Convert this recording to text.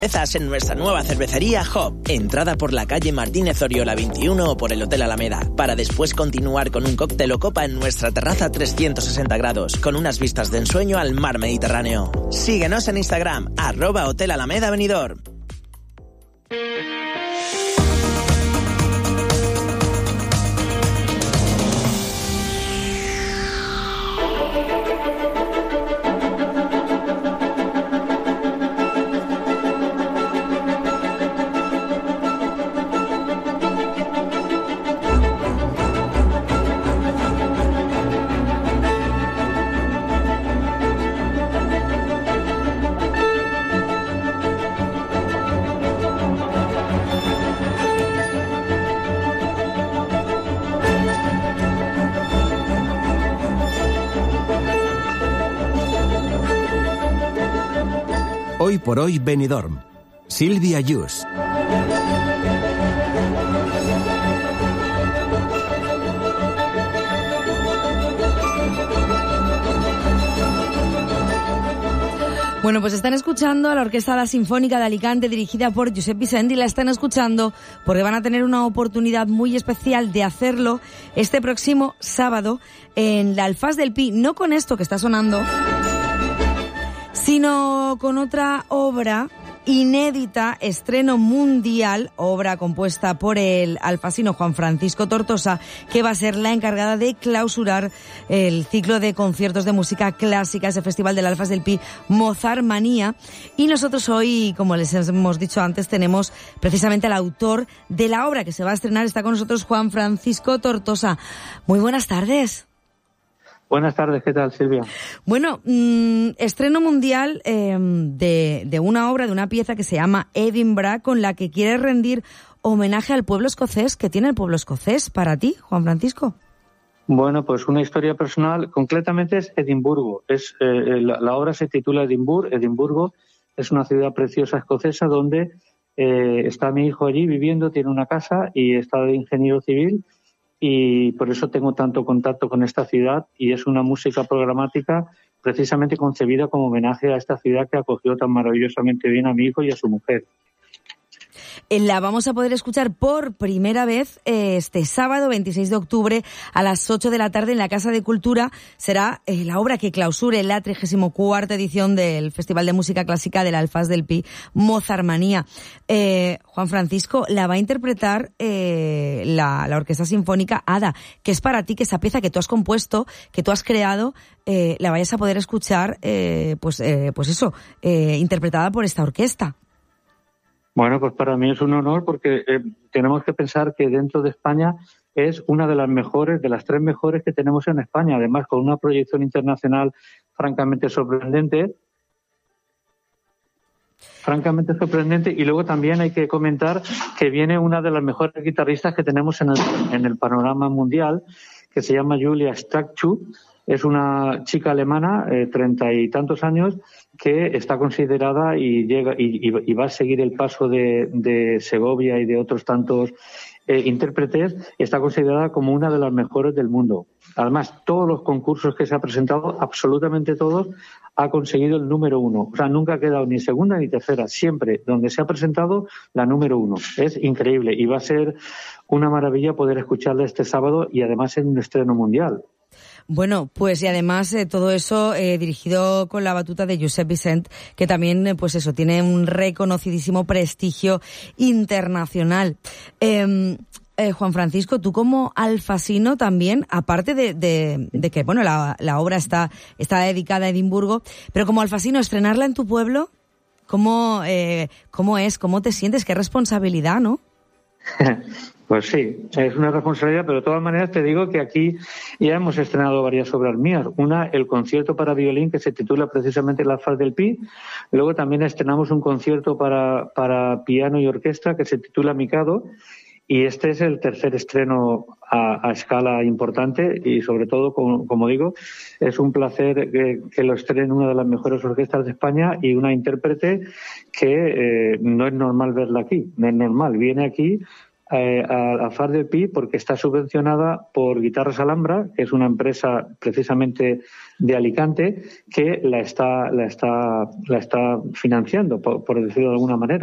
Cervezas en nuestra nueva cervecería Hop. Entrada por la calle Martínez Oriola 21 o por el Hotel Alameda, para después continuar con un cóctel o copa en nuestra terraza 360 grados, con unas vistas de ensueño al mar Mediterráneo. Síguenos en Instagram, @Hotel Alameda Benidorm. Hoy por hoy Benidorm. Silvia Yus. Bueno, pues están escuchando a la Orquesta Sinfónica de Alicante, dirigida por Josep Vicent, y la están escuchando porque van a tener una oportunidad muy especial de hacerlo este próximo sábado en la Alfaz del Pi, no con esto que está sonando, sino con otra obra inédita, estreno mundial, obra compuesta por el alfasino Juan Francisco Tortosa, que va a ser la encargada de clausurar el ciclo de conciertos de música clásica, ese festival del Alfaz del Pi, Mozartmanía. Y nosotros hoy, como les hemos dicho antes, tenemos precisamente al autor de la obra que se va a estrenar. Está con nosotros Juan Francisco Tortosa. Muy buenas tardes. Buenas tardes, ¿qué tal, Silvia? Bueno, estreno mundial de una obra, de una pieza que se llama Edinburgh, con la que quieres rendir homenaje al pueblo escocés. ¿Qué tiene el pueblo escocés para ti, Juan Francisco? Bueno, pues una historia personal, concretamente es Edimburgo. La obra se titula Edimburgo. Es una ciudad preciosa escocesa donde está mi hijo allí viviendo, tiene una casa y está de ingeniero civil. Y por eso tengo tanto contacto con esta ciudad, y es una música programática precisamente concebida como homenaje a esta ciudad que acogió tan maravillosamente bien a mi hijo y a su mujer. La vamos a poder escuchar por primera vez este sábado 26 de octubre a las 8 de la tarde en la Casa de Cultura. Será la obra que clausure la 34ª edición del Festival de Música Clásica del Alfaz del Pi, Mozartmanía. Juan Francisco, la va a interpretar la Orquesta Sinfónica Ada, que es para ti que esa pieza que tú has compuesto, que tú has creado, la vayas a poder escuchar, interpretada por esta orquesta. Bueno, pues para mí es un honor porque tenemos que pensar que dentro de España es una de las mejores, de las 3 mejores que tenemos en España, además con una proyección internacional francamente sorprendente. Y luego también hay que comentar que viene una de las mejores guitarristas que tenemos en el panorama mundial, que se llama Julia Stratschuk. Es una chica alemana, 30 y tantos años, que está considerada y va a seguir el paso de Segovia y de otros tantos intérpretes. Está considerada como una de las mejores del mundo. Además, todos los concursos que se ha presentado, absolutamente todos, ha conseguido el número 1. O sea, nunca ha quedado ni segunda ni tercera. Siempre, donde se ha presentado, la número 1. Es increíble y va a ser una maravilla poder escucharla este sábado, y además en un estreno mundial. Bueno, pues y además todo eso dirigido con la batuta de Josep Vicent, que también tiene un reconocidísimo prestigio internacional. Juan Francisco, tú como alfasino también, aparte de que la obra está dedicada a Edimburgo, pero como alfasino, estrenarla en tu pueblo, ¿cómo es? ¿Cómo te sientes? Qué responsabilidad, ¿no? Pues sí, es una responsabilidad, pero de todas maneras te digo que aquí ya hemos estrenado varias obras mías. Una, el concierto para violín, que se titula precisamente El Alfaz del Pi. Luego también estrenamos un concierto para piano y orquesta que se titula Mikado. Y este es el tercer estreno a escala importante y, sobre todo, como digo, es un placer que lo estrene una de las mejores orquestas de España y una intérprete que no es normal verla aquí. No es normal. Viene aquí a Far del Pi porque está subvencionada por Guitarras Alhambra, que es una empresa precisamente de Alicante que la está financiando, por decirlo de alguna manera.